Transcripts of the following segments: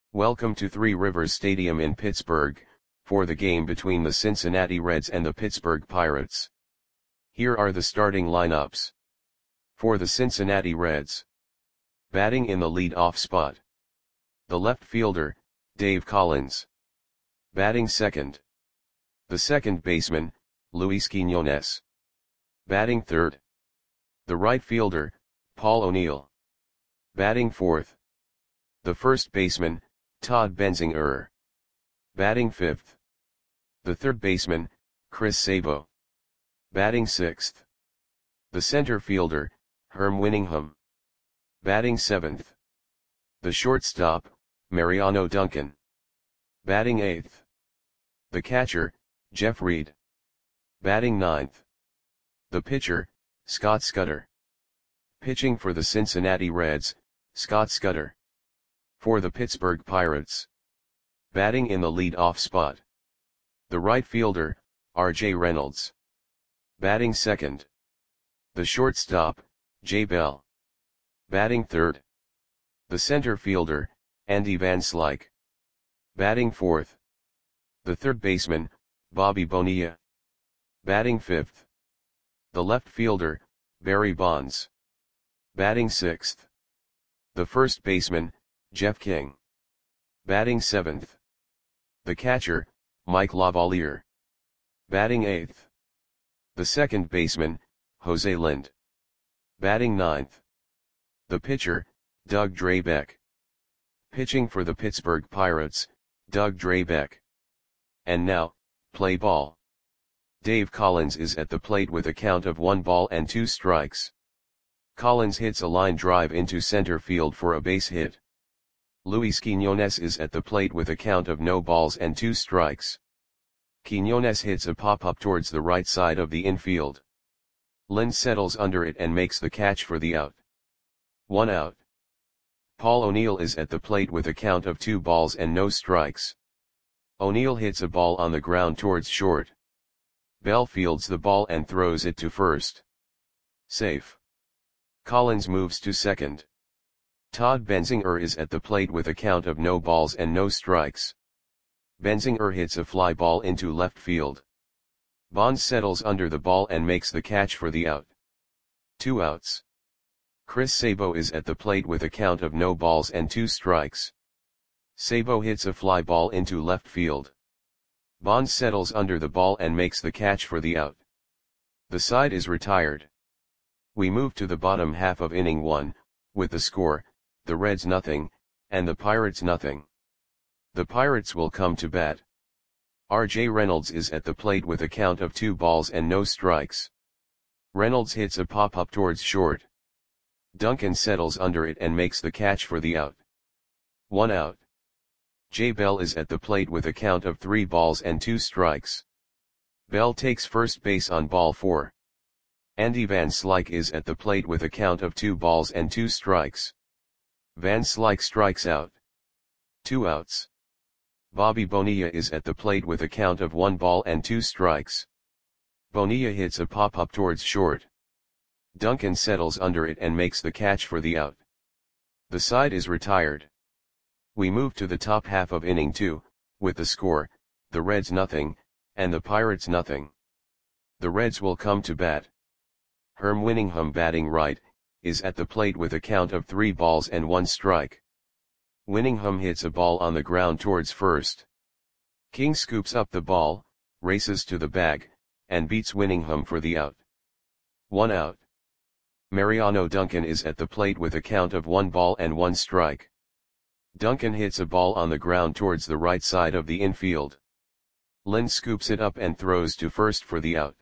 Welcome to Three Rivers Stadium in Pittsburgh, for the game between the Cincinnati Reds and the Pittsburgh Pirates. Here are the starting lineups. For the Cincinnati Reds. Batting in the lead-off spot. The left fielder, Dave Collins. Batting second. The second baseman, Luis Quiñones. Batting third. The right fielder, Paul O'Neill. Batting fourth. The first baseman, Todd Benzinger. Batting fifth. The third baseman, Chris Sabo. Batting sixth. The center fielder, Herm Winningham. Batting seventh. The shortstop, Mariano Duncan. Batting eighth. The catcher, Jeff Reed. Batting ninth. The pitcher, Scott Scudder. Pitching for the Cincinnati Reds, Scott Scudder. For the Pittsburgh Pirates. Batting in the lead-off spot. The right fielder, R.J. Reynolds. Batting second. The shortstop, Jay Bell. Batting third. The center fielder, Andy Van Slyke. Batting fourth. The third baseman, Bobby Bonilla. Batting fifth. The left fielder, Barry Bonds. Batting sixth. The first baseman, Jeff King. Batting seventh. The catcher, Mike Lavalier. Batting eighth. The second baseman, Jose Lind. Batting ninth. The pitcher, Doug Drabek. Pitching for the Pittsburgh Pirates, Doug Drabek. And now, play ball. Dave Collins is at the plate with a count of 1 ball and 2 strikes. Collins hits a line drive into center field for a base hit. Luis Quiñones is at the plate with a count of no balls and 2 strikes. Quiñones hits a pop-up towards the right side of the infield. Lind settles under it and makes the catch for the out. 1 out. Paul O'Neill is at the plate with a count of 2 balls and no strikes. O'Neill hits a ball on the ground towards short. Bell fields the ball and throws it to first. Safe. Collins moves to second. Todd Benzinger is at the plate with a count of no balls and no strikes. Benzinger hits a fly ball into left field. Bonds settles under the ball and makes the catch for the out. 2 outs. Chris Sabo is at the plate with a count of no balls and 2 strikes. Sabo hits a fly ball into left field. Bonds settles under the ball and makes the catch for the out. The side is retired. We move to the bottom half of inning 1, with the score, the Reds 0, and the Pirates 0. The Pirates will come to bat. R.J. Reynolds is at the plate with a count of 2 balls and no strikes. Reynolds hits a pop-up towards short. Duncan settles under it and makes the catch for the out. 1 out. Jay Bell is at the plate with a count of 3 balls and 2 strikes. Bell takes first base on ball 4. Andy Van Slyke is at the plate with a count of 2 balls and 2 strikes. Van Slyke strikes out. 2 outs. Bobby Bonilla is at the plate with a count of 1 ball and 2 strikes. Bonilla hits a pop-up towards short. Duncan settles under it and makes the catch for the out. The side is retired. We move to the top half of inning 2, with the score, the Reds 0, and the Pirates 0. The Reds will come to bat. Herm Winningham, batting right, is at the plate with a count of 3 balls and 1 strike. Winningham hits a ball on the ground towards first. King scoops up the ball, races to the bag, and beats Winningham for the out. 1 out. Mariano Duncan is at the plate with a count of 1 ball and 1 strike. Duncan hits a ball on the ground towards the right side of the infield. Lind scoops it up and throws to first for the out.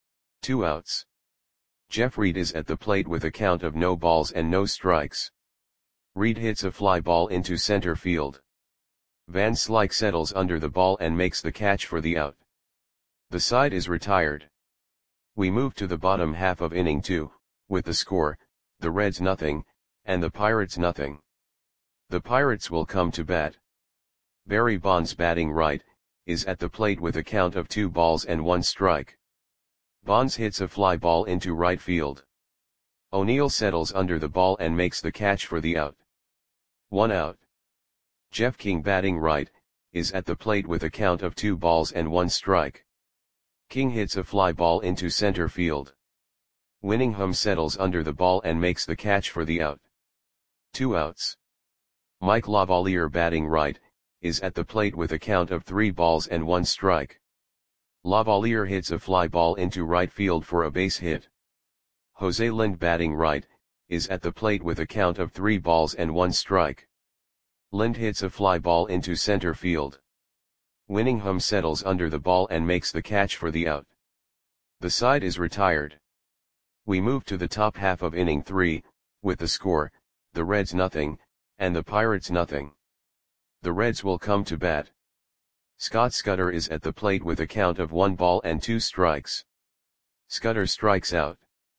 2 outs. Jeff Reed is at the plate with a count of no balls and no strikes. Reed hits a fly ball into center field. Van Slyke settles under the ball and makes the catch for the out. The side is retired. We move to the bottom half of inning 2, with the score, the Reds 0, and the Pirates 0. The Pirates will come to bat. Barry Bonds, batting right, is at the plate with a count of 2 balls and 1 strike. Bonds hits a fly ball into right field. O'Neill settles under the ball and makes the catch for the out. 1 out. Jeff King batting right, is at the plate with a count of 2 balls and 1 strike. King hits a fly ball into center field. Winningham settles under the ball and makes the catch for the out. 2 outs. Mike Lavalier batting right, is at the plate with a count of 3 balls and 1 strike. Lavalier hits a fly ball into right field for a base hit. Jose Lind batting right, is at the plate with a count of 3 balls and 1 strike. Lind hits a fly ball into center field. Winningham settles under the ball and makes the catch for the out. The side is retired. We move to the top half of inning 3, with the score, the Reds nothing, and the Pirates nothing. The Reds will come to bat. Scott Scudder is at the plate with a count of 1 ball and 2 strikes. Scudder strikes out.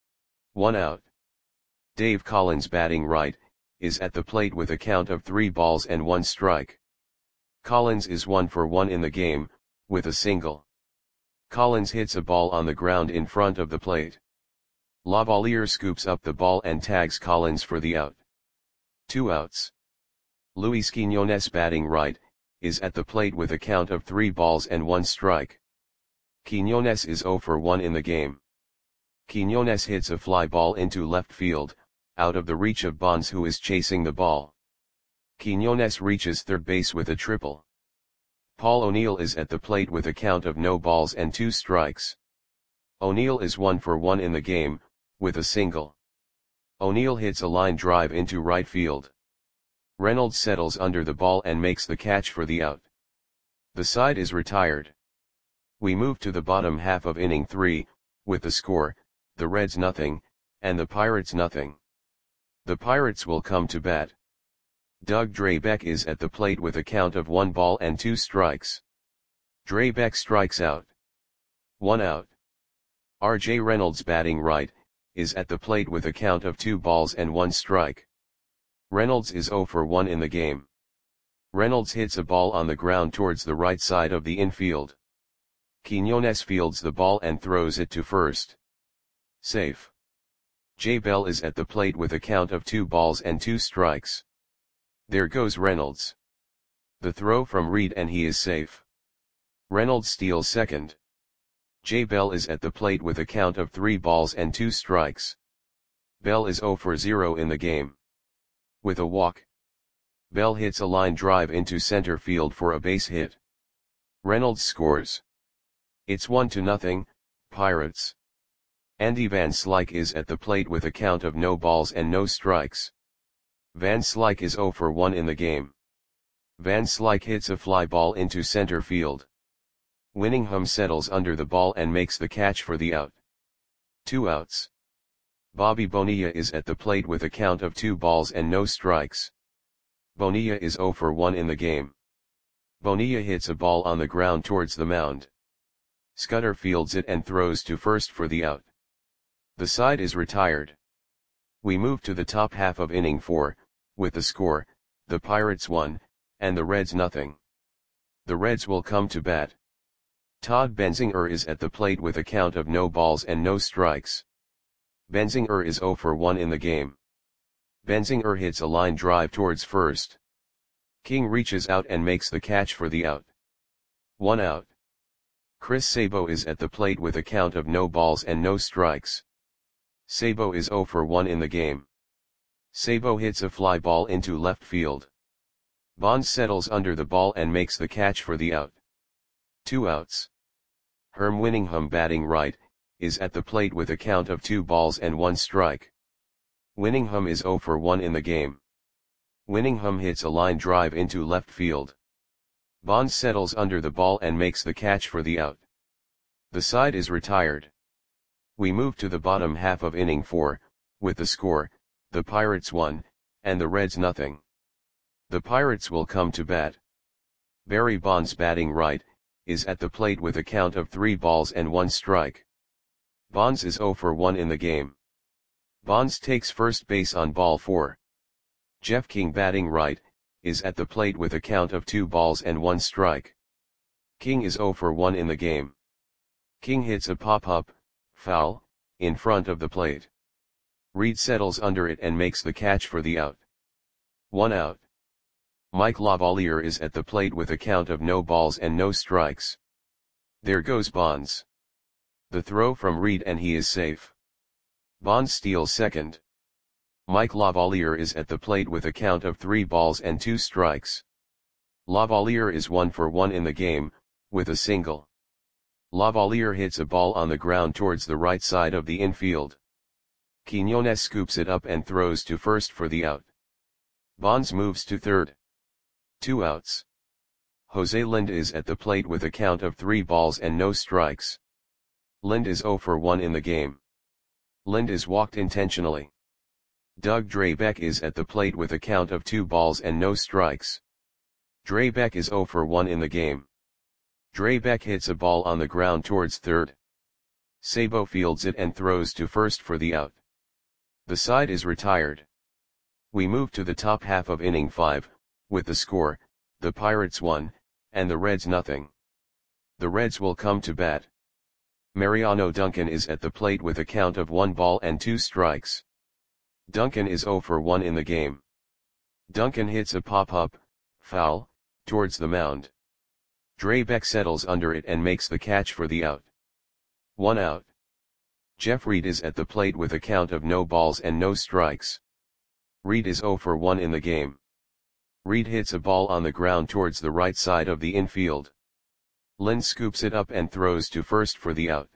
1 out. Dave Collins batting right, is at the plate with a count of 3 balls and 1 strike. Collins is 1 for 1 in the game, with a single. Collins hits a ball on the ground in front of the plate. Lavalier scoops up the ball and tags Collins for the out. 2 outs. Luis Quiñones batting right, is at the plate with a count of 3 balls and 1 strike. Quiñones is 0 for 1 in the game. Quiñones hits a fly ball into left field, out of the reach of Bonds, who is chasing the ball. Quiñones reaches third base with a triple. Paul O'Neill is at the plate with a count of no balls and 2 strikes. O'Neill is 1 for 1 in the game, with a single. O'Neill hits a line drive into right field. Reynolds settles under the ball and makes the catch for the out. The side is retired. We move to the bottom half of inning 3, with the score, the Reds nothing, and the Pirates nothing. The Pirates will come to bat. Doug Drabek is at the plate with a count of 1 ball and 2 strikes. Drabek strikes out. 1 out. R.J. Reynolds batting right, is at the plate with a count of 2 balls and 1 strike. Reynolds is 0 for 1 in the game. Reynolds hits a ball on the ground towards the right side of the infield. Quiñones fields the ball and throws it to first. Safe. Jay Bell is at the plate with a count of 2 balls and 2 strikes. There goes Reynolds. The throw from Reed and he is safe. Reynolds steals second. Jay Bell is at the plate with a count of 3 balls and 2 strikes. Bell is 0 for 0 in the game. With a walk, Bell hits a line drive into center field for a base hit. Reynolds scores. It's 1-0, Pirates. Andy Van Slyke is at the plate with a count of no balls and no strikes. Van Slyke is 0 for 1 in the game. Van Slyke hits a fly ball into center field. Winningham settles under the ball and makes the catch for the out. 2 outs. Bobby Bonilla is at the plate with a count of 2 balls and no strikes. Bonilla is 0 for 1 in the game. Bonilla hits a ball on the ground towards the mound. Scudder fields it and throws to first for the out. The side is retired. We move to the top half of inning 4, with the score, the Pirates 1, and the Reds nothing. The Reds will come to bat. Todd Benzinger is at the plate with a count of no balls and no strikes. Benzinger is 0 for 1 in the game. Benzinger hits a line drive towards first. King reaches out and makes the catch for the out. 1 out. Chris Sabo is at the plate with a count of no balls and no strikes. Sabo is 0 for 1 in the game. Sabo hits a fly ball into left field. Bonds settles under the ball and makes the catch for the out. 2 outs. Herm Winningham batting right, is at the plate with a count of 2 balls and 1 strike. Winningham is 0 for 1 in the game. Winningham hits a line drive into left field. Bonds settles under the ball and makes the catch for the out. The side is retired. We move to the bottom half of inning 4, with the score, the Pirates 1, and the Reds nothing. The Pirates will come to bat. Barry Bonds batting right, is at the plate with a count of 3 balls and 1 strike. Bonds is 0 for 1 in the game. Bonds takes first base on ball 4. Jeff King batting right, is at the plate with a count of 2 balls and 1 strike. King is 0 for 1 in the game. King hits a pop-up, foul, in front of the plate. Reed settles under it and makes the catch for the out. 1 out. Mike Lavalier is at the plate with a count of no balls and no strikes. There goes Bonds. The throw from Reed and he is safe. Bonds steals second. Mike Lavalier is at the plate with a count of 3 balls and 2 strikes. Lavalier is 1 for 1 in the game, with a single. Lavalier hits a ball on the ground towards the right side of the infield. Quiñones scoops it up and throws to first for the out. Bonds moves to third. 2 outs. Jose Lind is at the plate with a count of 3 balls and no strikes. Lind is 0 for 1 in the game. Lind is walked intentionally. Doug Drabek is at the plate with a count of 2 balls and no strikes. Drabek is 0 for 1 in the game. Drabek hits a ball on the ground towards third. Sabo fields it and throws to first for the out. The side is retired. We move to the top half of inning 5, with the score, the Pirates 1, and the Reds nothing. The Reds will come to bat. Mariano Duncan is at the plate with a count of 1 ball and 2 strikes. Duncan is 0 for 1 in the game. Duncan hits a pop-up, foul, towards the mound. Drabek settles under it and makes the catch for the out. 1 out. Jeff Reed is at the plate with a count of no balls and no strikes. Reed is 0 for 1 in the game. Reed hits a ball on the ground towards the right side of the infield. Lind scoops it up and throws to first for the out.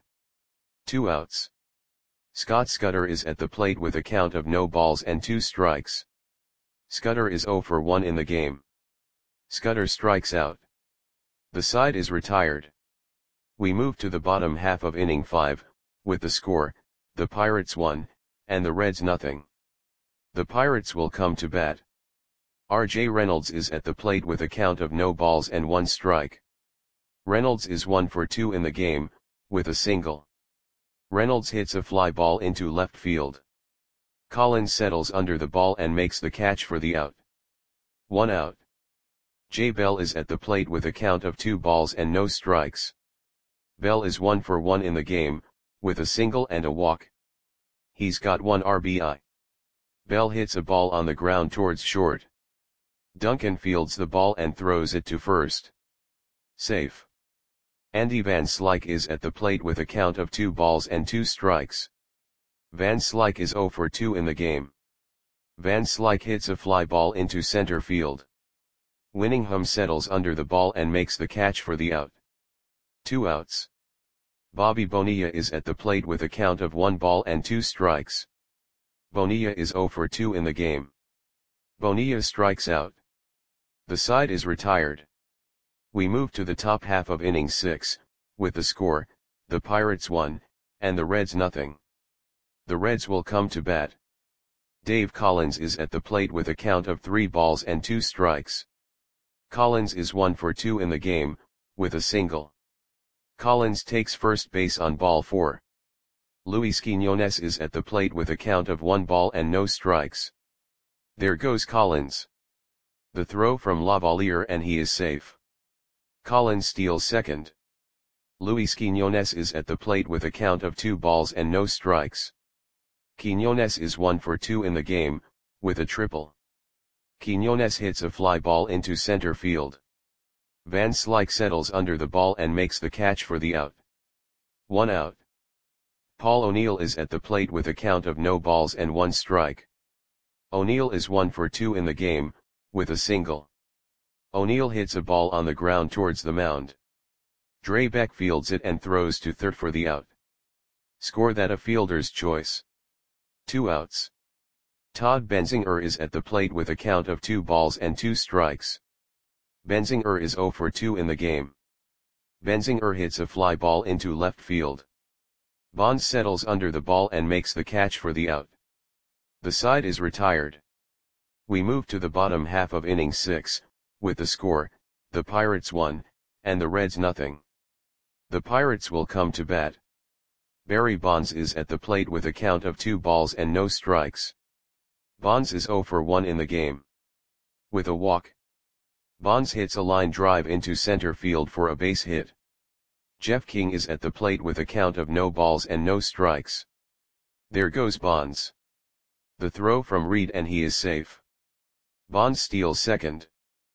2 outs. Scott Scudder is at the plate with a count of no balls and 2 strikes. Scudder is 0 for 1 in the game. Scudder strikes out. The side is retired. We move to the bottom half of inning 5, with the score, the Pirates 1, and the Reds nothing. The Pirates will come to bat. R.J. Reynolds is at the plate with a count of no balls and 1 strike. Reynolds is 1 for 2 in the game, with a single. Reynolds hits a fly ball into left field. Collins settles under the ball and makes the catch for the out. 1 out. Jay Bell is at the plate with a count of 2 balls and no strikes. Bell is 1 for 1 in the game, with a single and a walk. He's got 1 RBI. Bell hits a ball on the ground towards short. Duncan fields the ball and throws it to first. Safe. Andy Van Slyke is at the plate with a count of 2 balls and 2 strikes. Van Slyke is 0 for 2 in the game. Van Slyke hits a fly ball into center field. Winningham settles under the ball and makes the catch for the out. 2 outs. Bobby Bonilla is at the plate with a count of 1 ball and 2 strikes. Bonilla is 0 for 2 in the game. Bonilla strikes out. The side is retired. We move to the top half of inning 6, with the score, the Pirates 1, and the Reds nothing. The Reds will come to bat. Dave Collins is at the plate with a count of 3 balls and 2 strikes. Collins is 1 for 2 in the game, with a single. Collins takes first base on ball 4. Luis Quiñones is at the plate with a count of 1 ball and no strikes. There goes Collins. The throw from Lavalier and he is safe. Collins steals second. Luis Quiñones is at the plate with a count of 2 balls and no strikes. Quiñones is 1 for 2 in the game, with a triple. Quiñones hits a fly ball into center field. Van Slyke settles under the ball and makes the catch for the out. 1 out. Paul O'Neill is at the plate with a count of no balls and 1 strike. O'Neill is 1 for 2 in the game, with a single. O'Neill hits a ball on the ground towards the mound. Drabek fields it and throws to third for the out. Score that a fielder's choice. 2 outs. Todd Benzinger is at the plate with a count of 2 balls and 2 strikes. Benzinger is 0 for 2 in the game. Benzinger hits a fly ball into left field. Bonds settles under the ball and makes the catch for the out. The side is retired. We move to the bottom half of inning 6, with the score, the Pirates 1, and the Reds nothing. The Pirates will come to bat. Barry Bonds is at the plate with a count of 2 balls and no strikes. Bonds is 0 for 1 in the game. With a walk. Bonds hits a line drive into center field for a base hit. Jeff King is at the plate with a count of no balls and no strikes. There goes Bonds. The throw from Reed and he is safe. Bonds steals second.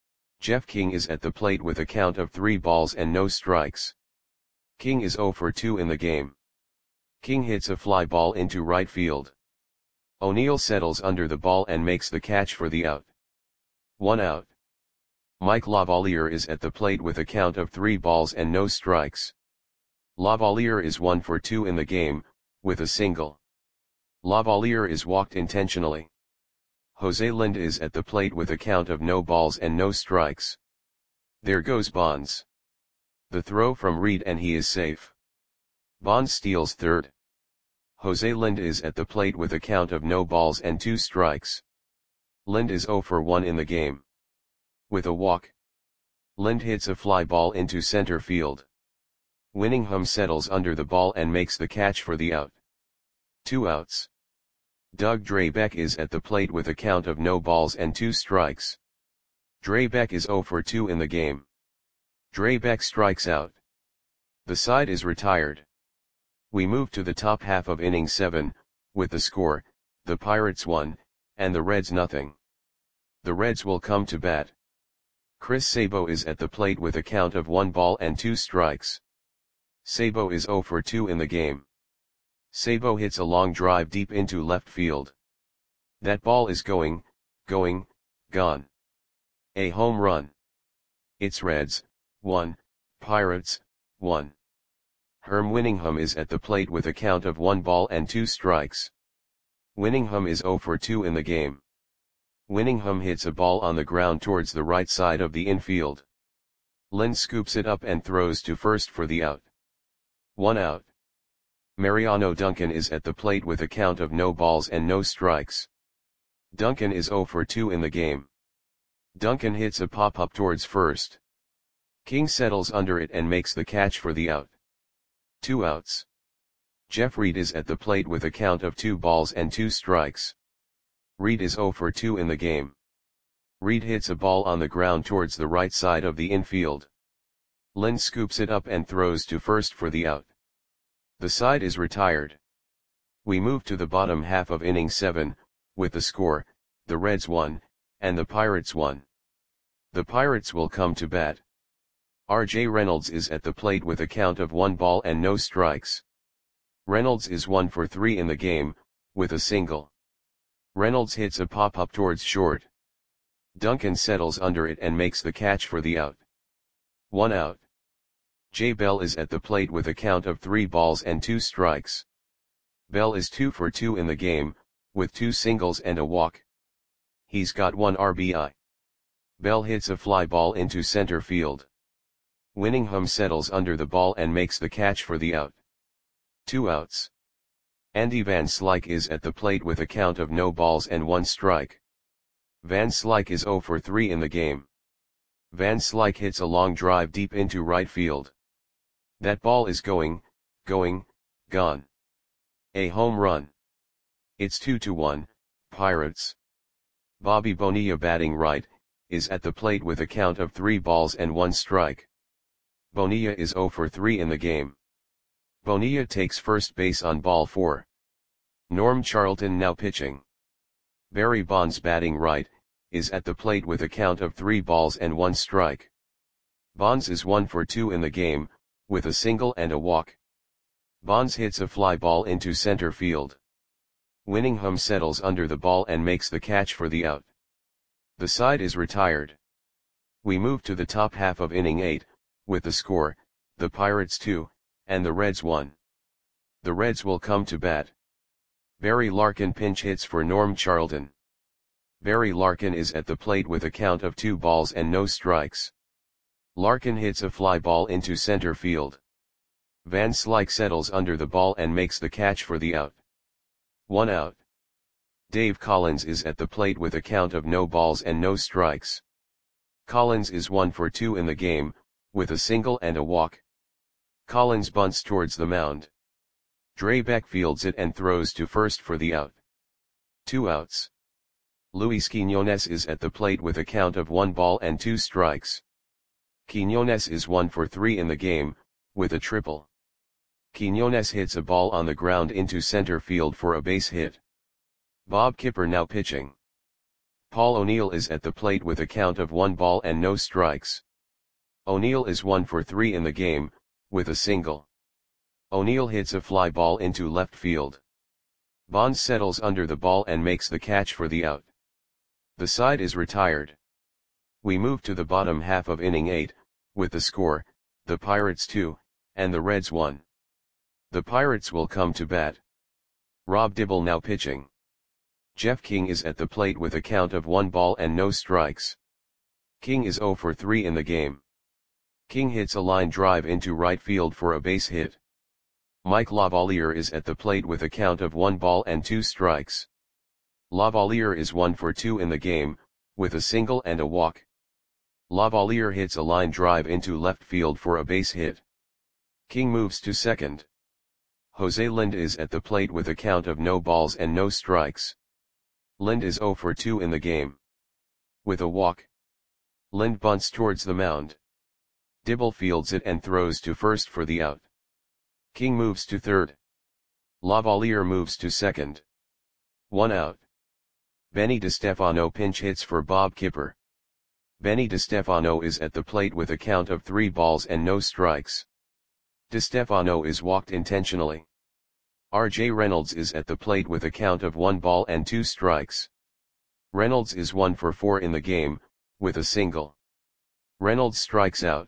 Jeff King is at the plate with a count of 3 balls and no strikes. King is 0 for 2 in the game. King hits a fly ball into right field. O'Neill settles under the ball and makes the catch for the out. 1 out. Mike Lavalier is at the plate with a count of 3 balls and no strikes. Lavalier is 1 for 2 in the game, with a single. Lavalier is walked intentionally. Jose Lind is at the plate with a count of no balls and no strikes. There goes Bonds. The throw from Reed and he is safe. Bonds steals third. Jose Lind is at the plate with a count of no balls and 2 strikes. Lind is 0 for 1 in the game. With a walk, Lind hits a fly ball into center field. Winningham settles under the ball and makes the catch for the out. 2 outs. Doug Drabek is at the plate with a count of no balls and 2 strikes. Drabek is 0 for 2 in the game. Drabek strikes out. The side is retired. We move to the top half of inning 7, with the score, the Pirates 1, and the Reds nothing. The Reds will come to bat. Chris Sabo is at the plate with a count of 1 ball and 2 strikes. Sabo is 0 for 2 in the game. Sabo hits a long drive deep into left field. That ball is going, gone. A home run. It's Reds, 1, Pirates, 1. Herm Winningham is at the plate with a count of 1 ball and 2 strikes. Winningham is 0 for 2 in the game. Winningham hits a ball on the ground towards the right side of the infield. Lind scoops it up and throws to first for the out. 1 out. Mariano Duncan is at the plate with a count of no balls and no strikes. Duncan is 0 for 2 in the game. Duncan hits a pop-up towards first. King settles under it and makes the catch for the out. 2 outs. Jeff Reed is at the plate with a count of 2 balls and 2 strikes. Reed is 0 for 2 in the game. Reed hits a ball on the ground towards the right side of the infield. Lind scoops it up and throws to first for the out. The side is retired. We move to the bottom half of inning 7, with the score, the Reds 1, and the Pirates 1. The Pirates will come to bat. R.J. Reynolds is at the plate with a count of 1 ball and no strikes. Reynolds is 1 for 3 in the game, with a single. Reynolds hits a pop-up towards short. Duncan settles under it and makes the catch for the out. 1 out. Jay Bell is at the plate with a count of 3 balls and 2 strikes. Bell is 2 for 2 in the game, with 2 singles and a walk. He's got 1 RBI. Bell hits a fly ball into center field. Winningham settles under the ball and makes the catch for the out. 2 outs. Andy Van Slyke is at the plate with a count of no balls and 1 strike. Van Slyke is 0 for 3 in the game. Van Slyke hits a long drive deep into right field. That ball is going, gone. A home run. It's 2-1, Pirates. Bobby Bonilla batting right, is at the plate with a count of 3 balls and 1 strike. Bonilla is 0 for 3 in the game. Bonilla takes first base on ball 4. Norm Charlton now pitching. Barry Bonds batting right, is at the plate with a count of 3 balls and 1 strike. Bonds is 1 for 2 in the game, with a single and a walk. Bonds hits a fly ball into center field. Winningham settles under the ball and makes the catch for the out. The side is retired. We move to the top half of inning 8, with the score, the Pirates 2, and the Reds 1. The Reds will come to bat. Barry Larkin pinch hits for Norm Charlton. Barry Larkin is at the plate with a count of 2 balls and no strikes. Larkin hits a fly ball into center field. Van Slyke settles under the ball and makes the catch for the out. 1 out. Dave Collins is at the plate with a count of no balls and no strikes. Collins is 1 for 2 in the game, with a single and a walk. Collins bunts towards the mound. Drabek fields it and throws to first for the out. 2 outs. Luis Quiñones is at the plate with a count of 1 ball and 2 strikes. Quiñones is 1 for 3 in the game, with a triple. Quiñones hits a ball on the ground into center field for a base hit. Bob Kipper now pitching. Paul O'Neill is at the plate with a count of 1 ball and no strikes. O'Neill is 1 for 3 in the game, with a single. O'Neill hits a fly ball into left field. Bonds settles under the ball and makes the catch for the out. The side is retired. We move to the bottom half of inning 8, with the score, the Pirates 2, and the Reds 1. The Pirates will come to bat. Rob Dibble now pitching. Jeff King is at the plate with a count of 1 ball and no strikes. King is 0 for 3 in the game. King hits a line drive into right field for a base hit. Mike Lavalier is at the plate with a count of 1 ball and 2 strikes. Lavalier is 1 for 2 in the game, with a single and a walk. Lavalier hits a line drive into left field for a base hit. King moves to second. Jose Lind is at the plate with a count of no balls and no strikes. Lind is 0 for 2 in the game. With a walk. Lind bunts towards the mound. Dibble fields it and throws to first for the out. King moves to third. Lavalier moves to second. 1 out. Benny DeStefano pinch hits for Bob Kipper. Benny DeStefano is at the plate with a count of 3 balls and no strikes. DeStefano is walked intentionally. R.J. Reynolds is at the plate with a count of 1 ball and 2 strikes. Reynolds is 1 for 4 in the game, with a single. Reynolds strikes out.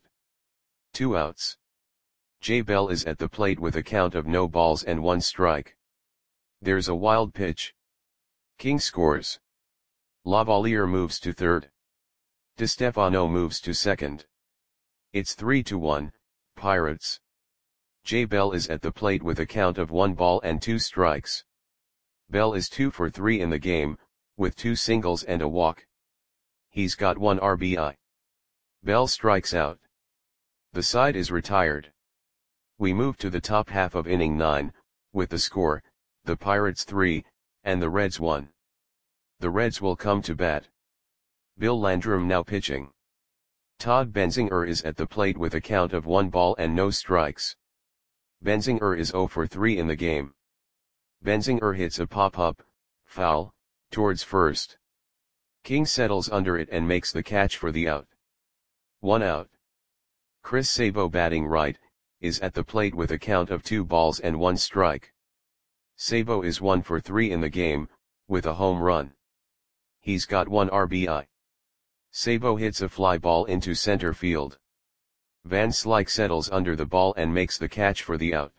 2 outs. Jay Bell is at the plate with a count of no balls and 1 strike. There's a wild pitch. King scores. Lavalier moves to third. DeStefano moves to second. It's 3-1, Pirates. Jay Bell is at the plate with a count of 1 ball and 2 strikes. Bell is 2 for 3 in the game, with 2 singles and a walk. He's got 1 RBI. Bell strikes out. The side is retired. We move to the top half of inning 9, with the score, the Pirates 3, and the Reds 1. The Reds will come to bat. Bill Landrum now pitching. Todd Benzinger is at the plate with a count of 1 ball and no strikes. Benzinger is 0 for 3 in the game. Benzinger hits a pop-up, foul, towards first. King settles under it and makes the catch for the out. 1 out. Chris Sabo batting right, is at the plate with a count of 2 balls and 1 strike. Sabo is 1 for 3 in the game, with a home run. He's got 1 RBI. Sabo hits a fly ball into center field. Van Slyke settles under the ball and makes the catch for the out.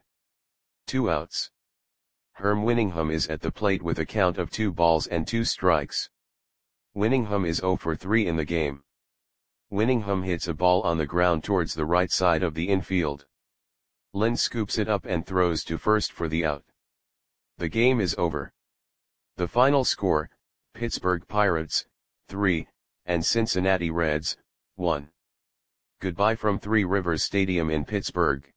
2 outs. Herm Winningham is at the plate with a count of 2 balls and 2 strikes. Winningham is 0 for 3 in the game. Winningham hits a ball on the ground towards the right side of the infield. Lind scoops it up and throws to first for the out. The game is over. The final score, Pittsburgh Pirates, 3, and Cincinnati Reds, 1. Goodbye from Three Rivers Stadium in Pittsburgh.